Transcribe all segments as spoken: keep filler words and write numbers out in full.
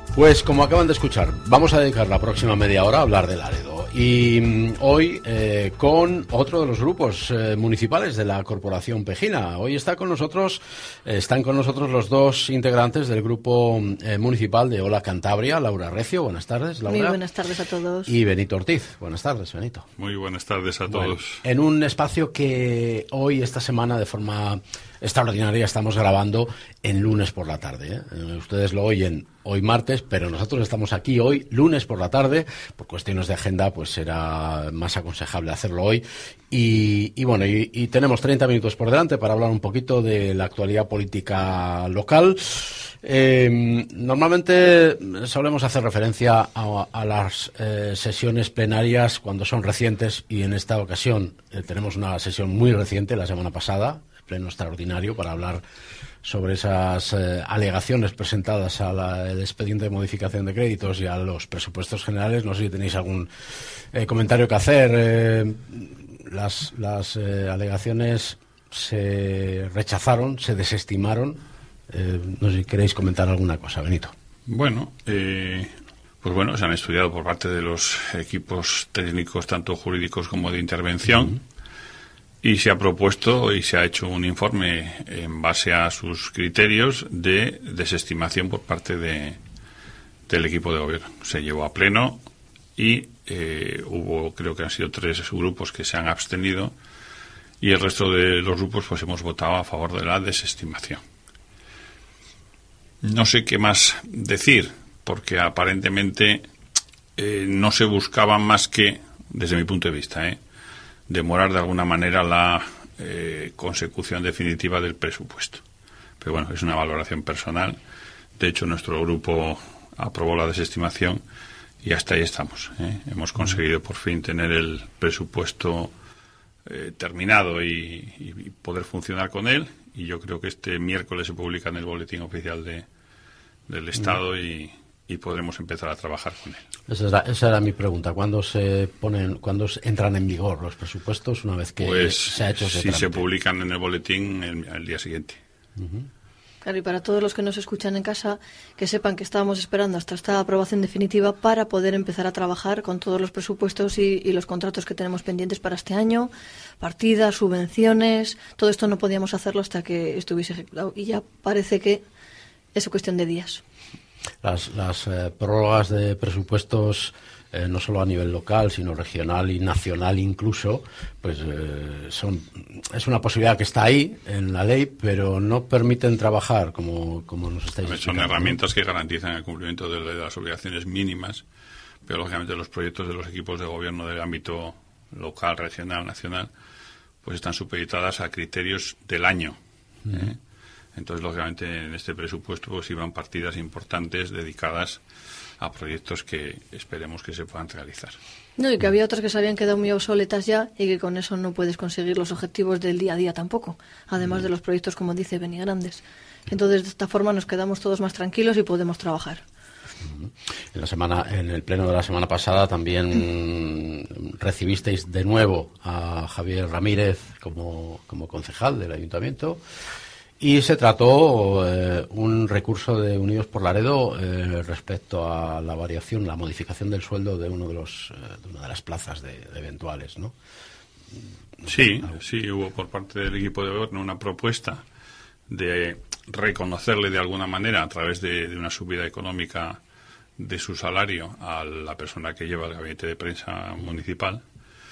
Pues como acaban de escuchar, vamos a dedicar la próxima media hora a hablar de Laredo. Y mm, hoy eh, con otro de los grupos eh, municipales de la Corporación Pejina. Hoy está con nosotros, eh, están con nosotros los dos integrantes del grupo eh, municipal de Hola Cantabria, Laura Recio. Buenas tardes, Laura. Muy buenas tardes a todos. Y Benito Ortiz. Buenas tardes, Benito. Muy buenas tardes a bueno, todos. En un espacio que hoy, esta semana, de forma extraordinaria, estamos grabando en lunes por la tarde. ¿eh? Ustedes lo oyen hoy martes, pero nosotros estamos aquí hoy, lunes por la tarde. Por cuestiones de agenda, pues será más aconsejable hacerlo hoy. Y, y bueno, y, y tenemos treinta minutos por delante para hablar un poquito de la actualidad política local. Eh, normalmente solemos hacer referencia a, a las eh, sesiones plenarias cuando son recientes, y en esta ocasión eh, tenemos una sesión muy reciente, la semana pasada, pleno extraordinario, para hablar sobre esas eh, alegaciones presentadas al expediente de modificación de créditos y a los presupuestos generales. No sé si tenéis algún eh, comentario que hacer. Eh, las las eh, alegaciones se rechazaron, se desestimaron. Eh, no sé si queréis comentar alguna cosa, Benito. Bueno, eh, pues bueno, se han estudiado por parte de los equipos técnicos, tanto jurídicos como de intervención. Uh-huh. Y se ha propuesto y se ha hecho un informe en base a sus criterios de desestimación por parte de, del equipo de gobierno. Se llevó a pleno y eh, hubo, creo que han sido tres grupos que se han abstenido, y el resto de los grupos pues hemos votado a favor de la desestimación. No sé qué más decir, porque aparentemente eh, no se buscaba más que, desde mi punto de vista, eh, demorar de alguna manera la eh, consecución definitiva del presupuesto. Pero bueno, es una valoración personal. De hecho, nuestro grupo aprobó la desestimación y hasta ahí estamos. ¿eh? Hemos conseguido por fin tener el presupuesto eh, terminado y, y poder funcionar con él. Y yo creo que este miércoles se publica en el Boletín Oficial de, del Estado y, y podremos empezar a trabajar con él. Esa era, esa era mi pregunta. ¿Cuándo se ponen, cuándo entran en vigor los presupuestos una vez que pues, se ha hecho ese si trámite? Se publican en el boletín el, el día siguiente. Uh-huh. Claro, y para todos los que nos escuchan en casa, que sepan que estábamos esperando hasta esta aprobación definitiva para poder empezar a trabajar con todos los presupuestos y, y los contratos que tenemos pendientes para este año, partidas, subvenciones. Todo esto no podíamos hacerlo hasta que estuviese ejecutado, y ya parece que es cuestión de días. Las, las eh, prórrogas de presupuestos, eh, no solo a nivel local, sino regional y nacional incluso, pues eh, son es una posibilidad que está ahí en la ley, pero no permiten trabajar como, como nos estáis explicando. Son herramientas, ¿no?, que garantizan el cumplimiento de, de las obligaciones mínimas, pero lógicamente los proyectos de los equipos de gobierno del ámbito local, regional, nacional, pues están supeditadas a criterios del año. ¿eh? Uh-huh. Entonces, lógicamente, en este presupuesto pues iban partidas importantes dedicadas a proyectos que esperemos que se puedan realizar. No, y que había otras que se habían quedado muy obsoletas ya, y que con eso no puedes conseguir los objetivos del día a día tampoco, además de los proyectos, como dice Beni, grandes. Entonces, de esta forma nos quedamos todos más tranquilos y podemos trabajar. En la semana, en el pleno de la semana pasada también recibisteis de nuevo a Javier Ramírez como, como concejal del ayuntamiento. Y se trató eh, un recurso de Unidos por Laredo eh, respecto a la variación, la modificación del sueldo de uno de los eh, de una de las plazas de, de eventuales, ¿no? Sí, sí, hubo por parte del equipo de gobierno una propuesta de reconocerle de alguna manera, a través de, de una subida económica de su salario, a la persona que lleva el gabinete de prensa municipal.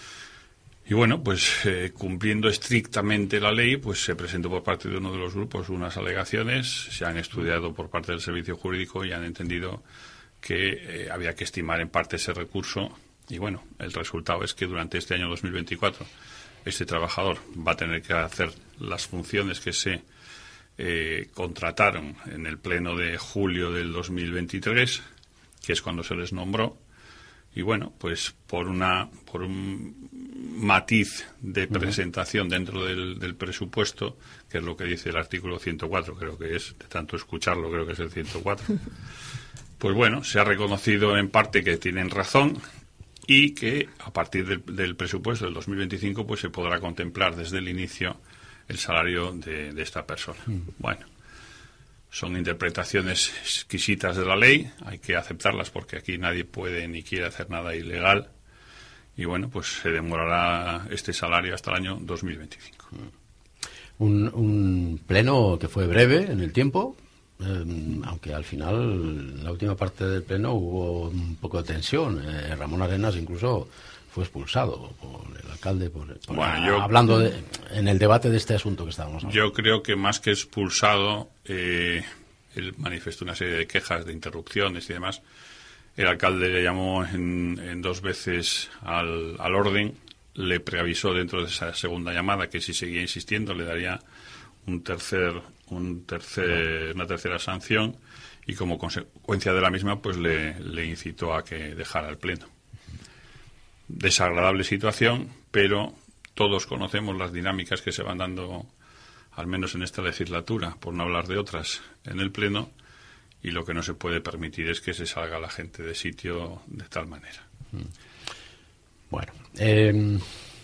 Y bueno, pues eh, cumpliendo estrictamente la ley, pues se presentó por parte de uno de los grupos unas alegaciones, se han estudiado por parte del servicio jurídico y han entendido que eh, había que estimar en parte ese recurso. Y bueno, el resultado es que durante este año dos mil veinticuatro este trabajador va a tener que hacer las funciones que se eh, contrataron en el pleno de julio del dos mil veintitrés, que es cuando se les nombró. Y bueno, pues por una por un matiz de presentación dentro del, del presupuesto, que es lo que dice el artículo ciento cuatro, creo que es, de tanto escucharlo, creo que es el ciento cuatro, pues bueno, se ha reconocido en parte que tienen razón y que a partir del, del presupuesto del dos mil veinticinco pues se podrá contemplar desde el inicio el salario de, de esta persona. Bueno, son interpretaciones exquisitas de la ley, hay que aceptarlas porque aquí nadie puede ni quiere hacer nada ilegal. Y bueno, pues se demorará este salario hasta el año dos mil veinticinco. Un, un pleno que fue breve en el tiempo, eh, aunque al final, en la última parte del pleno, hubo un poco de tensión. Eh, Ramón Arenas incluso fue expulsado por el alcalde, por, por bueno, a, yo, hablando de, en el debate de este asunto que estábamos hablando. Yo creo que más que expulsado, eh, él manifestó una serie de quejas, de interrupciones y demás. El alcalde le llamó en, en dos veces al, al orden, le preavisó dentro de esa segunda llamada que si seguía insistiendo le daría un tercer, un tercer, una tercera sanción y como consecuencia de la misma pues le, le incitó a que dejara el pleno. Desagradable situación, pero todos conocemos las dinámicas que se van dando, al menos en esta legislatura, por no hablar de otras, en el pleno. Y lo que no se puede permitir es que se salga la gente de sitio de tal manera. Bueno, eh,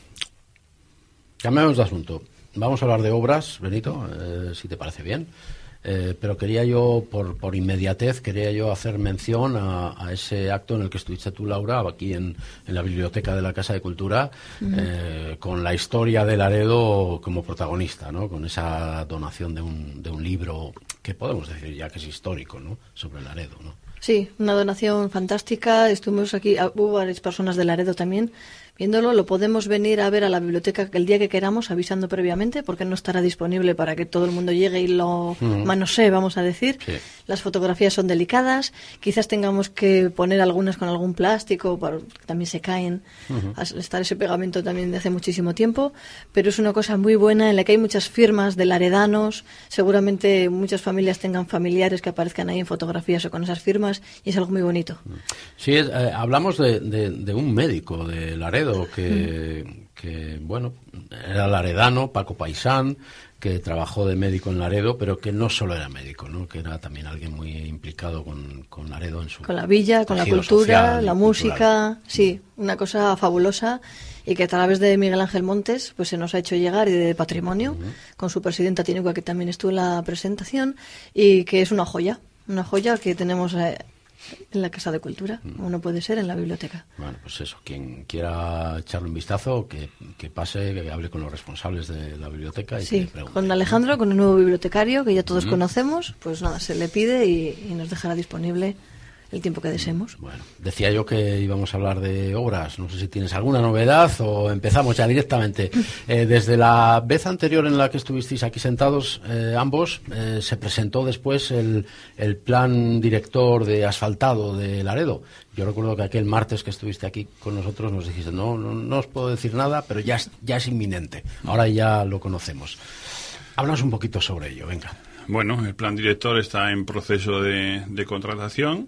cambiamos de asunto. Vamos a hablar de obras, Benito, eh, si te parece bien. Eh, pero quería yo, por, por inmediatez, quería yo hacer mención a, a ese acto en el que estuviste tú, Laura, aquí en, en la biblioteca de la Casa de Cultura, uh-huh. eh, con la historia de Laredo como protagonista, ¿no? Con esa donación de un, de un libro que podemos decir ya que es histórico, ¿no? Sobre Laredo, ¿no? Sí, una donación fantástica. Estuvimos aquí, hubo varias personas de Laredo también viéndolo. Lo podemos venir a ver a la biblioteca el día que queramos, avisando previamente, porque no estará disponible para que todo el mundo llegue y lo uh-huh. manosee, vamos a decir. Sí. Las fotografías son delicadas. Quizás tengamos que poner algunas con algún plástico, para que también se caen. Uh-huh. Estar ese pegamento también de hace muchísimo tiempo. Pero es una cosa muy buena en la que hay muchas firmas de laredanos. Seguramente muchas familias tengan familiares que aparezcan ahí en fotografías o con esas firmas. Y es algo muy bonito. Sí, eh, hablamos de, de, de un médico de Laredo que, mm. que, bueno, era laredano, Paco Paisán, que trabajó de médico en Laredo, pero que no solo era médico, ¿no? Que era también alguien muy implicado con, con Laredo en su... Con la villa, con la cultura, la música, sí, una cosa fabulosa y que a través de Miguel Ángel Montes pues se nos ha hecho llegar, y de Patrimonio, uh-huh. con su presidenta Tinigua, que también estuvo en la presentación, y que es una joya, una joya que tenemos... Eh, en la Casa de Cultura, como no puede ser en la biblioteca. Bueno, pues eso, quien quiera echarle un vistazo, que, que pase, que hable con los responsables de la biblioteca. Y sí, que le con Alejandro, con el nuevo bibliotecario, que ya todos mm. conocemos, pues nada, se le pide y, y nos dejará disponible el tiempo que deseemos. Bueno, decía yo que íbamos a hablar de obras. No sé si tienes alguna novedad o empezamos ya directamente. Eh, desde la vez anterior en la que estuvisteis aquí sentados, eh, ambos, eh, se presentó después el, el plan director de asfaltado de Laredo. Yo recuerdo que aquel martes que estuviste aquí con nosotros nos dijiste, no, no, no os puedo decir nada, pero ya es, ya es inminente. Ahora ya lo conocemos. Háblanos un poquito sobre ello, venga. Bueno, el plan director está en proceso de, de contratación.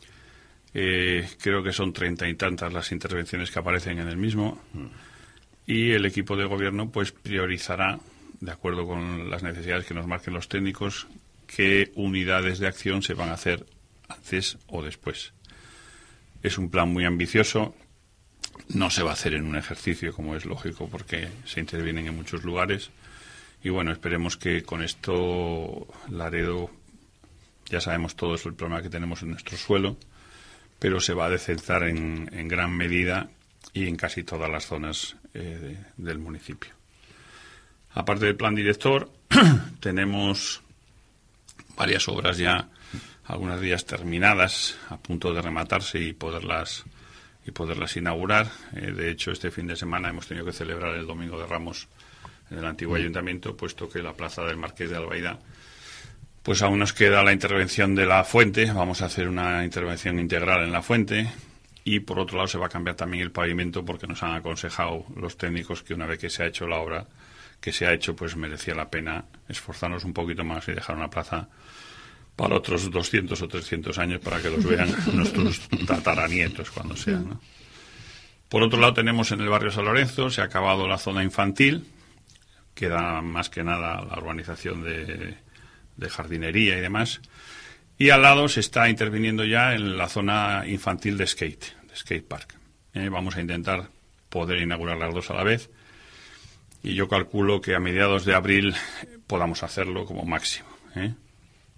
Eh, creo que son treinta y tantas las intervenciones que aparecen en el mismo y el equipo de gobierno pues priorizará, de acuerdo con las necesidades que nos marquen los técnicos, qué unidades de acción se van a hacer antes o después. Es un plan muy ambicioso, no se va a hacer en un ejercicio, como es lógico, porque se intervienen en muchos lugares y bueno, esperemos que con esto Laredo, ya sabemos todos el problema que tenemos en nuestro suelo, pero se va a decentrar en, en gran medida y en casi todas las zonas eh, de, del municipio. Aparte del plan director, tenemos varias obras ya, algunas de ellas terminadas, a punto de rematarse y poderlas y poderlas inaugurar. Eh, de hecho, este fin de semana hemos tenido que celebrar el Domingo de Ramos en el antiguo ayuntamiento, puesto que la plaza del Marqués de Albaida, pues aún nos queda la intervención de la fuente. Vamos a hacer una intervención integral en la fuente y por otro lado se va a cambiar también el pavimento, porque nos han aconsejado los técnicos que una vez que se ha hecho la obra que se ha hecho, pues merecía la pena esforzarnos un poquito más y dejar una plaza para otros doscientos o trescientos años para que los vean nuestros tataranietos cuando sean, ¿no? Por otro lado tenemos en el barrio San Lorenzo, se ha acabado la zona infantil, queda más que nada la urbanización de de jardinería y demás, y al lado se está interviniendo ya en la zona infantil de skate, de skate park. Eh, vamos a intentar poder inaugurar las dos a la vez, y yo calculo que a mediados de abril podamos hacerlo como máximo, ¿eh?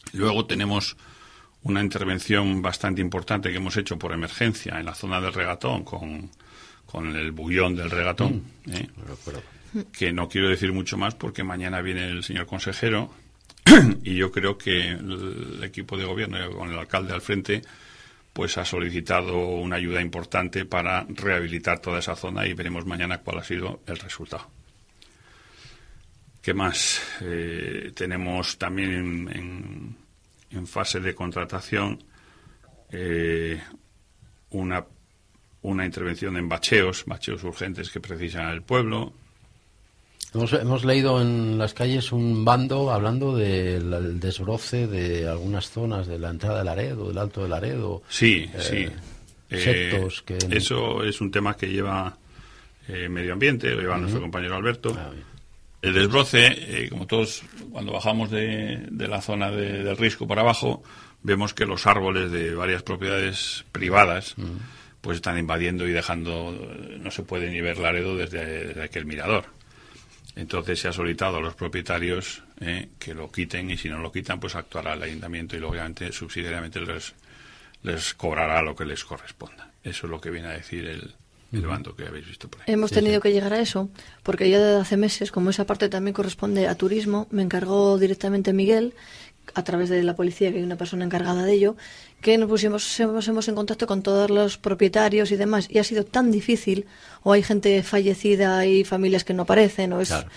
Luego tenemos una intervención bastante importante que hemos hecho por emergencia en la zona del Regatón con, con el bullón del Regatón, mm. ¿eh? que no quiero decir mucho más porque mañana viene el señor consejero y yo creo que el equipo de gobierno con el alcalde al frente pues ha solicitado una ayuda importante para rehabilitar toda esa zona y veremos mañana cuál ha sido el resultado. ¿Qué más? Eh, tenemos también en, en, en fase de contratación eh, una, una intervención en bacheos, bacheos urgentes que precisa el pueblo. Hemos, hemos leído en las calles un bando hablando del desbroce de algunas zonas de la entrada de Laredo, del Alto de Laredo. Sí, eh, sí. Sectos eh, que... Eso es un tema que lleva eh, Medio Ambiente, lo lleva uh-huh. nuestro compañero Alberto. Ah, el desbroce, eh, como todos, cuando bajamos de, de la zona de, del Risco para abajo, vemos que los árboles de varias propiedades privadas uh-huh. pues están invadiendo y dejando, no se puede ni ver Laredo desde, desde aquel mirador. Entonces se ha solicitado a los propietarios eh, que lo quiten y si no lo quitan pues actuará el ayuntamiento y obviamente subsidiariamente les, les cobrará lo que les corresponda. Eso es lo que viene a decir el, el bando que habéis visto por ahí. Hemos tenido sí, sí. que llegar a eso porque ya desde hace meses, como esa parte también corresponde a turismo, me encargó directamente Miguel a través de la policía, que hay una persona encargada de ello, que nos pusimos hemos, hemos en contacto con todos los propietarios y demás, y ha sido tan difícil, o hay gente fallecida y familias que no aparecen, o es claro.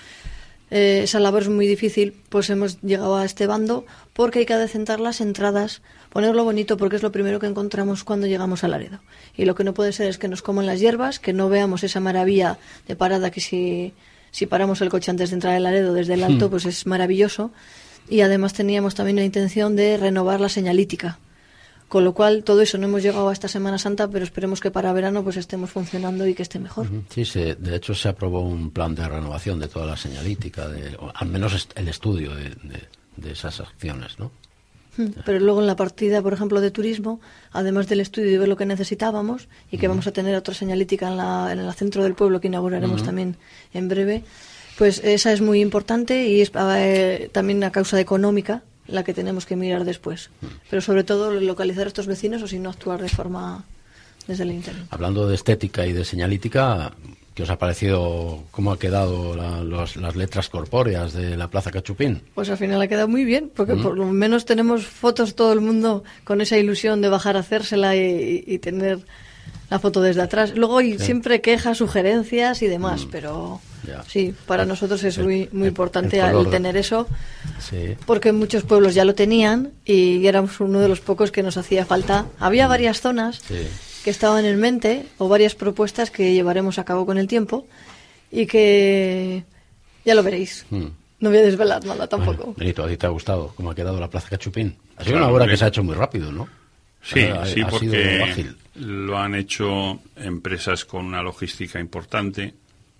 eh, esa labor es muy difícil, pues hemos llegado a este bando porque hay que adecentar las entradas, ponerlo bonito, porque es lo primero que encontramos cuando llegamos a Laredo. Y lo que no puede ser es que nos coman las hierbas, que no veamos esa maravilla de parada que si, si paramos el coche antes de entrar en Laredo desde el alto, pues es maravilloso. Y además teníamos también la intención de renovar la señalítica. Con lo cual, todo eso no hemos llegado a esta Semana Santa, pero esperemos que para verano pues estemos funcionando y que esté mejor. Sí, se, de hecho se aprobó un plan de renovación de toda la señalítica, de, o al menos el estudio de, de, de esas acciones, ¿no? Pero luego en la partida, por ejemplo, de turismo, además del estudio y ver lo que necesitábamos, y que uh-huh. vamos a tener otra señalítica en, la, en el centro del pueblo que inauguraremos uh-huh. también en breve, pues esa es muy importante y es eh, también una causa económica la que tenemos que mirar después. Pero sobre todo localizar a estos vecinos o si no actuar de forma desde el interior. Hablando de estética y de señalítica, ¿qué os ha parecido cómo ha quedado la, los, las letras corpóreas de la Plaza Cachupín? Pues al final ha quedado muy bien, porque ¿Mm? por lo menos tenemos fotos todo el mundo con esa ilusión de bajar a hacérsela y, y tener la foto desde atrás. Luego hay sí. siempre quejas, sugerencias y demás, mm. pero... Ya. Sí, para nosotros es muy muy el, importante el el tener eso, sí. porque muchos pueblos ya lo tenían y éramos uno de los pocos que nos hacía falta. Había varias zonas sí. que estaban en mente o varias propuestas que llevaremos a cabo con el tiempo y que ya lo veréis. Hmm. No voy a desvelar nada tampoco. Bueno, Benito, ¿a ti te ha gustado cómo ha quedado la Plaza Cachupín? Ha sido claro, una obra que se ha hecho muy rápido, ¿no? Sí, ha, sí, ha porque lo han hecho empresas con una logística importante,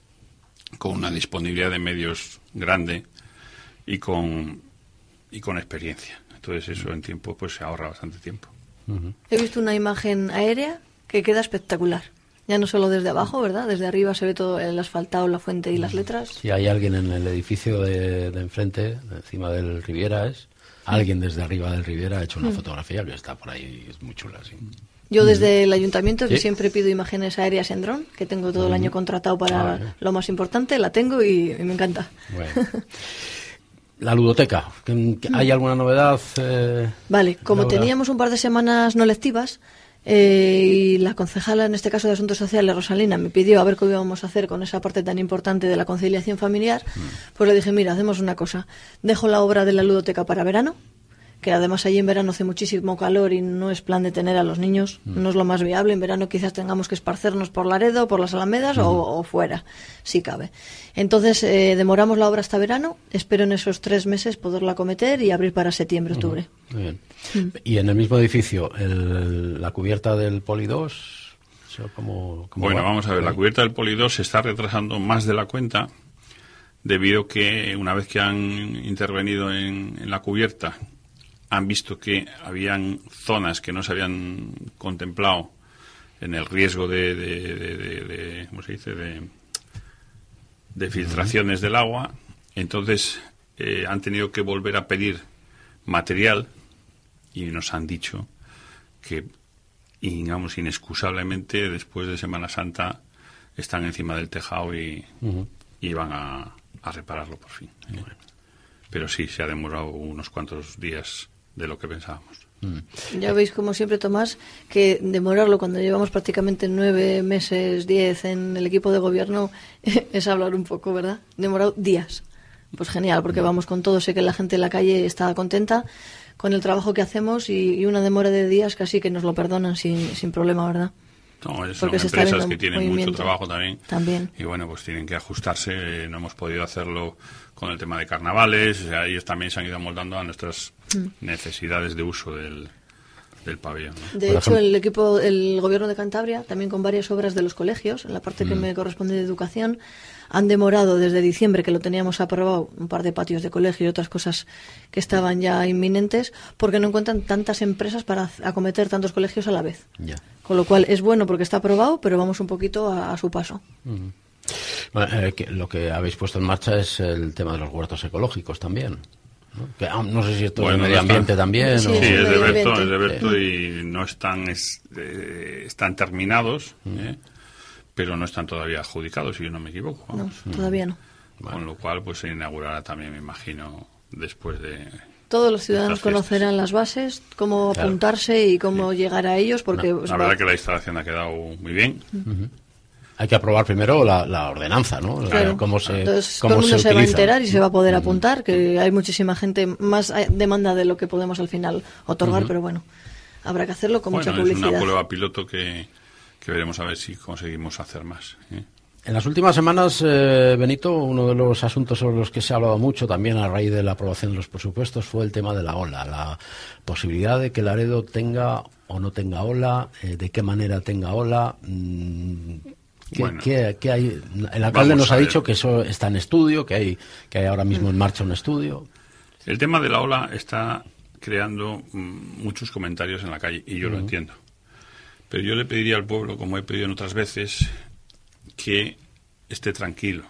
con una disponibilidad de medios grande y con y con experiencia. Entonces eso en tiempo pues se ahorra bastante tiempo. Uh-huh. He visto una imagen aérea que queda espectacular. Ya no solo desde abajo, ¿verdad? Desde arriba se ve todo el asfaltado, la fuente y las letras. Si hay alguien en el edificio de, de enfrente, de encima del Riviera, es alguien desde arriba del Riviera ha hecho una uh-huh. fotografía que está por ahí, es muy chula, sí. Yo desde el ayuntamiento, que ¿Sí? siempre pido imágenes aéreas en dron, que tengo todo el año contratado para ah, vale. lo más importante, la tengo y, y me encanta. Bueno. La ludoteca, ¿hay alguna novedad? Eh, vale, como Laura? Teníamos un par de semanas no lectivas, eh, y la concejala, en este caso de Asuntos Sociales, Rosalina, me pidió a ver qué íbamos a hacer con esa parte tan importante de la conciliación familiar, mm. pues le dije, mira, hacemos una cosa, dejo la obra de la ludoteca para verano, que además allí en verano hace muchísimo calor y no es plan de tener a los niños, mm. no es lo más viable. En verano quizás tengamos que esparcernos por Laredo, por las Alamedas mm. o, o fuera, si cabe. Entonces eh, demoramos la obra hasta verano, espero en esos tres meses poderla acometer y abrir para septiembre, octubre. Mm. Muy bien. Mm. Y en el mismo edificio, el, la cubierta del Poli dos, ¿cómo, cómo Bueno, va? vamos a ver, la cubierta del Poli dos se está retrasando más de la cuenta, debido que una vez que han intervenido en, en la cubierta, han visto que habían zonas que no se habían contemplado en el riesgo de, de, de, de, de ¿cómo se dice?, de, de filtraciones del agua. Entonces eh, han tenido que volver a pedir material y nos han dicho que, digamos, inexcusablemente después de Semana Santa están encima del tejado y, uh-huh. y van a, a repararlo por fin. ¿eh? Bueno. Pero sí, se ha demorado unos cuantos días de lo que pensábamos. Mm. Ya veis, como siempre, Tomás, que demorarlo cuando llevamos prácticamente nueve meses, diez en el equipo de gobierno es hablar un poco, ¿verdad? Demorado días. Pues genial, porque vamos con todo. Sé que la gente en la calle está contenta con el trabajo que hacemos y, y una demora de días casi que nos lo perdonan sin, sin problema, ¿verdad? No, son empresas que tienen mucho trabajo también. También. Y bueno, pues tienen que ajustarse. No hemos podido hacerlo con el tema de carnavales. O sea, ellos también se han ido amoldando a nuestras mm. necesidades de uso del, del pabellón, ¿no? De hecho, el equipo, el gobierno de Cantabria, también con varias obras de los colegios, en la parte mm. que me corresponde de educación, han demorado desde diciembre, que lo teníamos aprobado, un par de patios de colegio y otras cosas que estaban ya inminentes, porque no encuentran tantas empresas para acometer tantos colegios a la vez. Ya. Con lo cual es bueno porque está aprobado, pero vamos un poquito a, a su paso. Uh-huh. Bueno, eh, que lo que habéis puesto en marcha es el tema de los huertos ecológicos también. ¿no? Que, ah, no sé si esto bueno, es de medio ambiente está... también. Sí, o... sí, es de Berto, es de Berto y no están, es, eh, están terminados, uh-huh. ¿eh? pero no están todavía adjudicados, si yo no me equivoco. Vamos. No, todavía no. Con bueno. lo cual, pues se inaugurará también, me imagino, después de... Todos los ciudadanos conocerán las bases, cómo claro. apuntarse y cómo sí. llegar a ellos, porque... No, la verdad va... que la instalación ha quedado muy bien. Uh-huh. Hay que aprobar primero la, la ordenanza, ¿no? Claro. Cómo se, Entonces, cómo todo el mundo se, se va a enterar y se va a poder uh-huh. apuntar, que hay muchísima gente, más demanda de lo que podemos al final otorgar, uh-huh. pero bueno, habrá que hacerlo con bueno, mucha publicidad. Es una prueba piloto que, que veremos a ver si conseguimos hacer más, ¿eh? En las últimas semanas, eh, Benito, uno de los asuntos sobre los que se ha hablado mucho también a raíz de la aprobación de los presupuestos fue el tema de la ola, la posibilidad de que Laredo tenga o no tenga ola, eh, de qué manera tenga ola. Mmm, ¿qué, bueno, qué, qué hay? El alcalde nos ha dicho que eso está en estudio, que hay, que hay ahora mismo en marcha un estudio. El tema de la ola está creando mmm, muchos comentarios en la calle y yo uh-huh. lo entiendo. Pero yo le pediría al pueblo, como he pedido en otras veces, que esté tranquilo.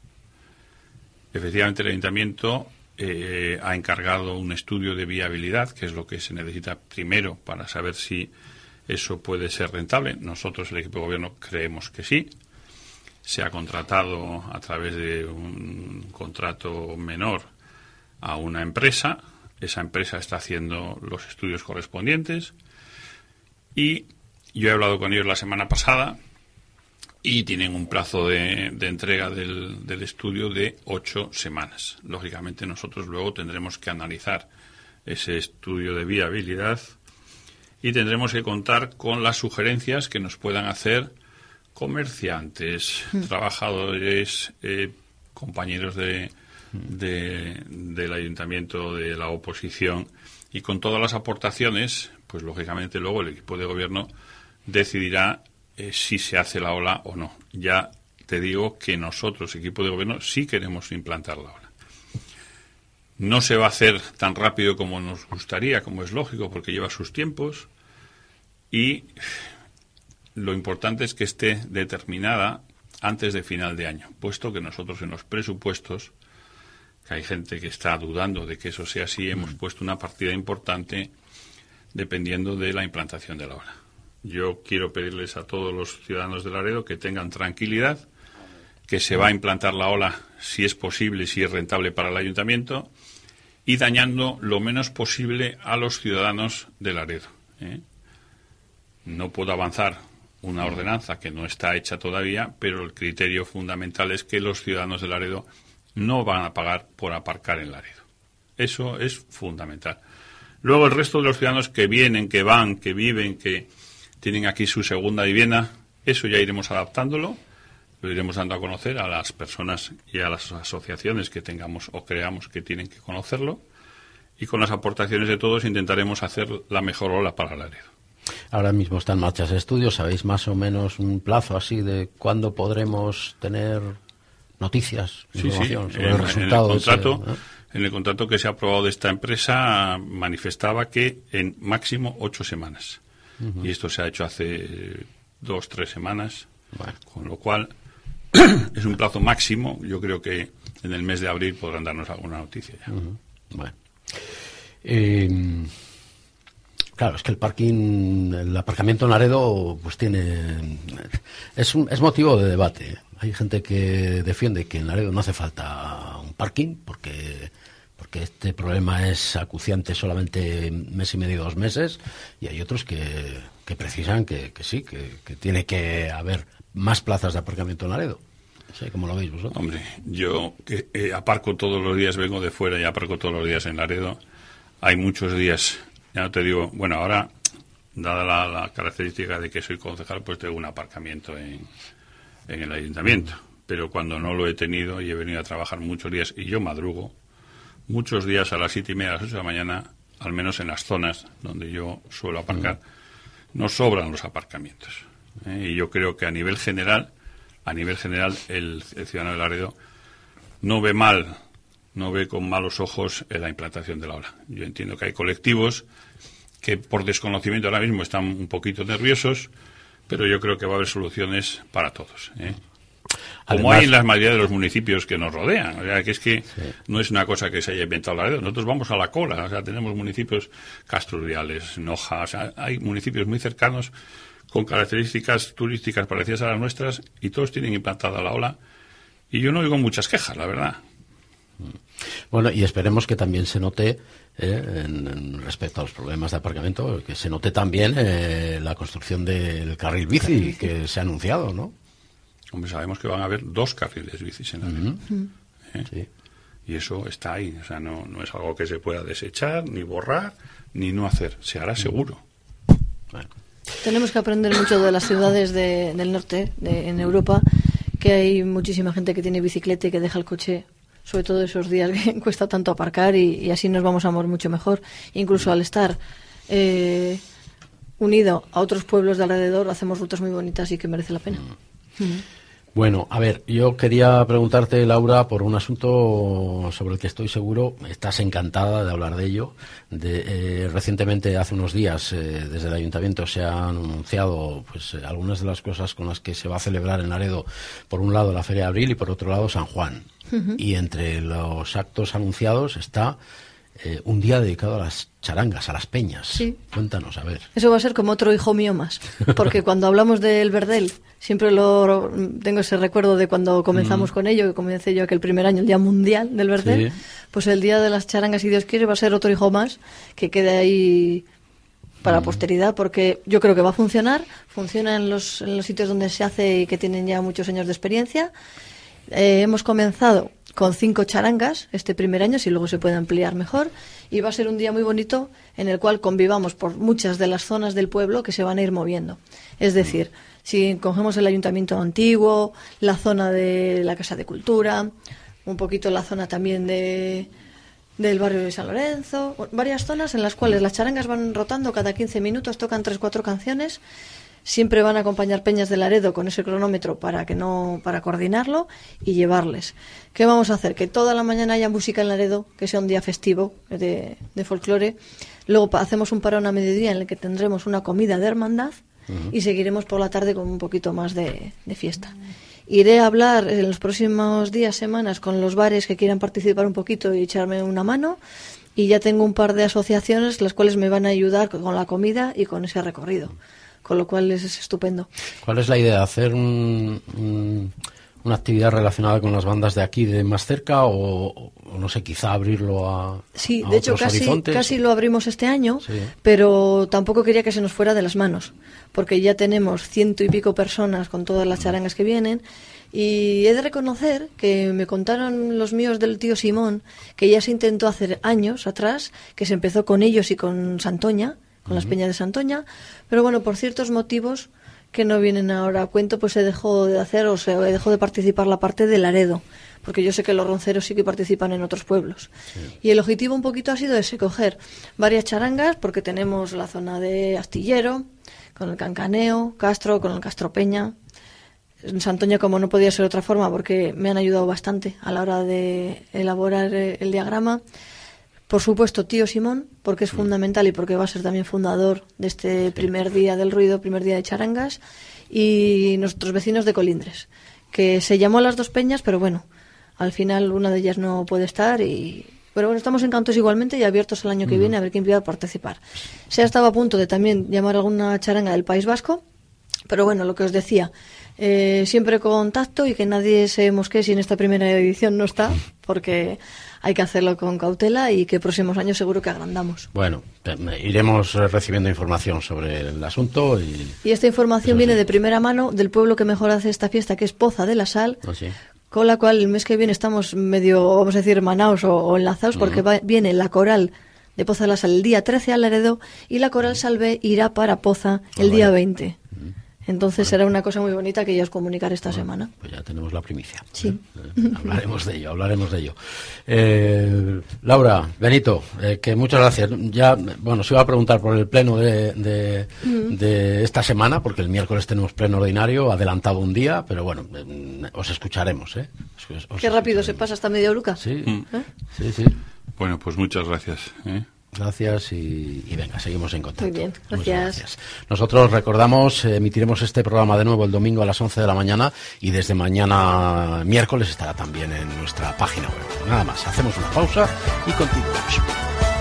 Efectivamente, el ayuntamiento eh, ha encargado un estudio de viabilidad, que es lo que se necesita primero para saber si eso puede ser rentable. Nosotros, el equipo de gobierno, creemos que sí. Se ha contratado a través de un contrato menor a una empresa. Esa empresa está haciendo los estudios correspondientes y yo he hablado con ellos la semana pasada y tienen un plazo de, de entrega del, del estudio de ocho semanas. Lógicamente nosotros luego tendremos que analizar ese estudio de viabilidad y tendremos que contar con las sugerencias que nos puedan hacer comerciantes, mm. trabajadores, eh, compañeros de, de, del ayuntamiento, de la oposición, y con todas las aportaciones, pues lógicamente luego el equipo de gobierno decidirá Eh, si se hace la ola o no. Ya te digo que nosotros, equipo de gobierno, sí queremos implantar la ola. No se va a hacer tan rápido como nos gustaría, como es lógico, porque lleva sus tiempos, y lo importante es que esté determinada antes de final de año, puesto que nosotros en los presupuestos, que hay gente que está dudando de que eso sea así, hemos puesto una partida importante dependiendo de la implantación de la ola. Yo quiero pedirles a todos los ciudadanos de Laredo que tengan tranquilidad, que se va a implantar la ola si es posible, si es rentable para el ayuntamiento, y dañando lo menos posible a los ciudadanos de Laredo, ¿eh? No puedo avanzar una ordenanza que no está hecha todavía, pero el criterio fundamental es que los ciudadanos de Laredo no van a pagar por aparcar en Laredo. Eso es fundamental. Luego el resto de los ciudadanos que vienen, que van, que viven, que tienen aquí su segunda vivienda, eso ya iremos adaptándolo, lo iremos dando a conocer a las personas y a las asociaciones que tengamos o creamos que tienen que conocerlo, y con las aportaciones de todos intentaremos hacer la mejor ola para Laredo. Ahora mismo está en marcha ese estudio. ¿Sabéis más o menos un plazo así de cuándo podremos tener noticias, información sí, sí. sobre en, el resultado? En el, contrato, ese, ¿eh? en el contrato que se ha aprobado de esta empresa manifestaba que en máximo ocho semanas. Uh-huh. Y esto se ha hecho hace dos, tres semanas, bueno. Con lo cual es un plazo máximo. Yo creo que en el mes de abril podrán darnos alguna noticia ya. Uh-huh. Bueno. Eh, Claro, es que el parking, el aparcamiento en Laredo, pues tiene... Es, un, es motivo de debate. Hay gente que defiende que en Laredo no hace falta un parking porque... porque este problema es acuciante solamente mes y medio, dos meses, y hay otros que, que precisan que, que sí, que, que tiene que haber más plazas de aparcamiento en Laredo. No sé cómo lo veis vosotros. Hombre, yo que eh, aparco todos los días, vengo de fuera y aparco todos los días en Laredo. Hay muchos días, ya no te digo, bueno, ahora, dada la, la característica de que soy concejal, pues tengo un aparcamiento en, en el ayuntamiento. Pero cuando no lo he tenido y he venido a trabajar muchos días, y yo madrugo, muchos días a las siete y media, a las ocho de la mañana, al menos en las zonas donde yo suelo aparcar, mm. no sobran los aparcamientos. ¿eh? Y yo creo que a nivel general, a nivel general, el, el ciudadano de Laredo no ve mal, no ve con malos ojos la implantación de la ola. Yo entiendo que hay colectivos que por desconocimiento ahora mismo están un poquito nerviosos, pero yo creo que va a haber soluciones para todos, ¿eh? Como Además, hay en la mayoría de los municipios que nos rodean. O sea, que es que sí. no es una cosa que se haya inventado Laredo. Nosotros vamos a la cola. O sea, tenemos municipios Castro Urdiales, Noja. O sea, hay municipios muy cercanos con características turísticas parecidas a las nuestras y todos tienen implantada la ola. Y yo no oigo muchas quejas, la verdad. Bueno, y esperemos que también se note, eh, en, en respecto a los problemas de aparcamiento, que se note también eh, la construcción del carril bici que se ha anunciado, ¿no? Hombre, sabemos que van a haber dos carriles bicis en la red. Uh-huh. ¿Eh? Sí. Y eso está ahí. O sea, no, no es algo que se pueda desechar, ni borrar, ni no hacer. Se hará seguro. Bueno. Tenemos que aprender mucho de las ciudades de, del norte, de, en Europa, que hay muchísima gente que tiene bicicleta y que deja el coche, sobre todo esos días que cuesta tanto aparcar, y, y así nos vamos a mover mucho mejor. Incluso al estar eh, unido a otros pueblos de alrededor, hacemos rutas muy bonitas y que merece la pena. Uh-huh. Bueno, a ver, yo quería preguntarte, Laura, por un asunto sobre el que estoy seguro estás encantada de hablar de ello. De, eh, recientemente, hace unos días, eh, desde el Ayuntamiento se han anunciado pues eh, algunas de las cosas con las que se va a celebrar en Laredo. Por un lado, la Feria de Abril y por otro lado, San Juan. Uh-huh. Y entre los actos anunciados está eh, un día dedicado a las charangas, a las peñas. Sí. Cuéntanos, a ver. Eso va a ser como otro hijo mío más, porque cuando hablamos del Verdel, siempre lo tengo ese recuerdo de cuando comenzamos mm. con ello, que comencé yo aquel primer año, el Día Mundial del Verdel, sí. Pues el Día de las Charangas, si Dios quiere, va a ser otro hijo más que quede ahí para mm. posteridad, porque yo creo que va a funcionar, funciona en los, en los sitios donde se hace y que tienen ya muchos años de experiencia. Eh, hemos comenzado con cinco charangas este primer año, si luego se puede ampliar mejor, y va a ser un día muy bonito en el cual convivamos por muchas de las zonas del pueblo que se van a ir moviendo. Es decir, si cogemos el ayuntamiento antiguo, la zona de la Casa de Cultura, un poquito la zona también de del barrio de San Lorenzo, varias zonas en las cuales las charangas van rotando cada quince minutos, tocan tres, cuatro canciones. Siempre van a acompañar peñas de Laredo con ese cronómetro para que no para coordinarlo y llevarles. ¿Qué vamos a hacer? Que toda la mañana haya música en Laredo, que sea un día festivo de, de folclore. Luego pa- hacemos un parón a mediodía en el que tendremos una comida de hermandad uh-huh. y seguiremos por la tarde con un poquito más de, de fiesta. Iré a hablar en los próximos días, semanas, con los bares que quieran participar un poquito y echarme una mano. Y ya tengo un par de asociaciones las cuales me van a ayudar con la comida y con ese recorrido. Con lo cual es, es estupendo. ¿Cuál es la idea? ¿Hacer un, un, una actividad relacionada con las bandas de aquí, de más cerca, o, o no sé, quizá abrirlo a Sí, a de hecho otros casi, horizontes? casi lo abrimos este año, sí. Pero tampoco quería que se nos fuera de las manos, porque ya tenemos ciento y pico personas con todas las charangas que vienen, y he de reconocer que me contaron los míos del tío Simón que ya se intentó hacer años atrás, que se empezó con ellos y con Santoña, con las peñas de Santoña, pero bueno, por ciertos motivos que no vienen ahora a cuento, pues se dejó de hacer o se dejó de participar la parte de Laredo, porque yo sé que los ronceros sí que participan en otros pueblos. Sí. Y el objetivo un poquito ha sido ese, coger varias charangas, porque tenemos la zona de Astillero, con el Cancaneo, Castro, con el Castro Peña, en Santoña, como no podía ser de otra forma, porque me han ayudado bastante a la hora de elaborar el diagrama. Por supuesto, tío Simón, porque es fundamental y porque va a ser también fundador de este primer día del ruido, primer día de charangas, y nuestros vecinos de Colindres, que se llamó a las dos peñas, pero bueno, al final una de ellas no puede estar y Pero bueno, estamos encantados igualmente y abiertos el año que viene a ver quién quiera participar. Se ha estado a punto de también llamar alguna charanga del País Vasco, pero bueno, lo que os decía, eh, siempre contacto y que nadie se mosquee si en esta primera edición no está, porque hay que hacerlo con cautela y que próximos años seguro que agrandamos. Bueno, iremos recibiendo información sobre el asunto. Y, y esta información Eso viene sí. de primera mano del pueblo que mejor hace esta fiesta, que es Poza de la Sal. ¿Oh, sí? Con la cual el mes que viene estamos medio, vamos a decir, hermanados o, o enlazados, porque va, viene la coral de Poza de la Sal el día trece a Laredo y la coral Salvé irá para Poza el Oh, día vale. veinte. Entonces será una cosa muy bonita que ya os comunicaré esta Bueno, semana. pues ya tenemos la primicia. Sí. Eh, eh, hablaremos de ello, hablaremos de ello. Eh, Laura, Benito, eh, que muchas gracias. Ya, bueno, se iba a preguntar por el pleno de, de, mm. de esta semana, porque el miércoles tenemos pleno ordinario, adelantado un día, pero bueno, eh, os escucharemos, ¿eh? Os, os Qué rápido se pasa esta media horuca. Sí, Mm. ¿Eh? sí, sí. Bueno, pues muchas gracias, ¿eh? Gracias y, y venga, seguimos en contacto. Muy bien, gracias. Muchas gracias. Nosotros recordamos, eh, emitiremos este programa de nuevo el domingo a las once de la mañana y desde mañana miércoles estará también en nuestra página web. Nada más, hacemos una pausa y continuamos.